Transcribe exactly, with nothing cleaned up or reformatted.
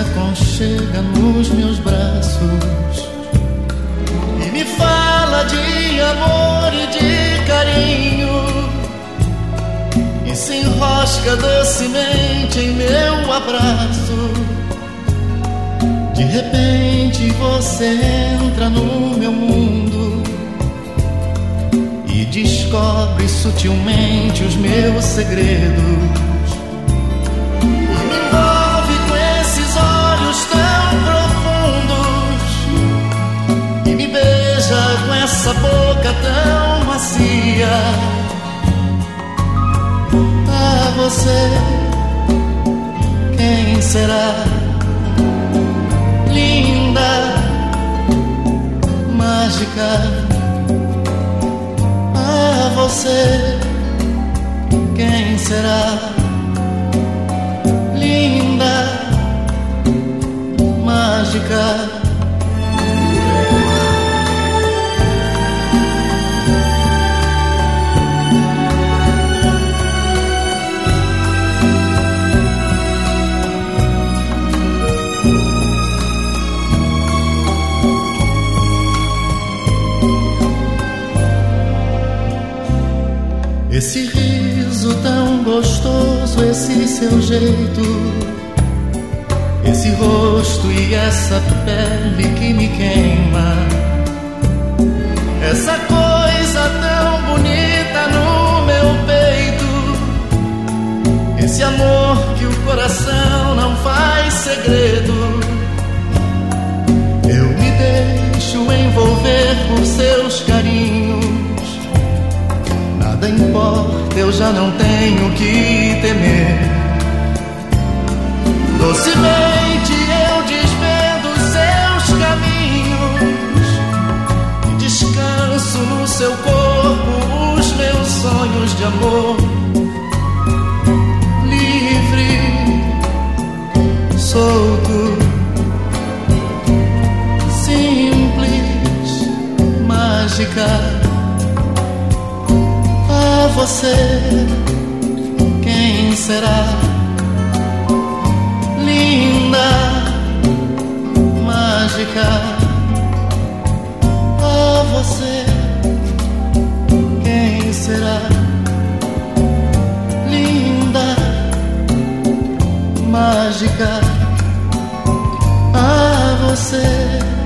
aconchega nos meus braços e me fala de amor e de carinho, e se enrosca docemente em meu abraço. De repente você entra no meu mundo e descobre sutilmente os meus segredos. Com essa boca tão macia, ah, você, quem será? Linda, mágica, ah, você, quem será? Linda, mágica. Esse riso tão gostoso, esse seu jeito, esse rosto e essa pele que me queima, essa coisa tão bonita no meu peito, esse amor que o coração não faz segredo. Eu me deixo envolver por seus carinhos. Nada importa, eu já não tenho que temer. Docemente eu desvendo seus caminhos e descanso no seu corpo os meus sonhos de amor. Livre, solto, simples, mágica. Você, quem será? Linda, mágica. Ah, você, quem será? Linda, mágica. Ah, você.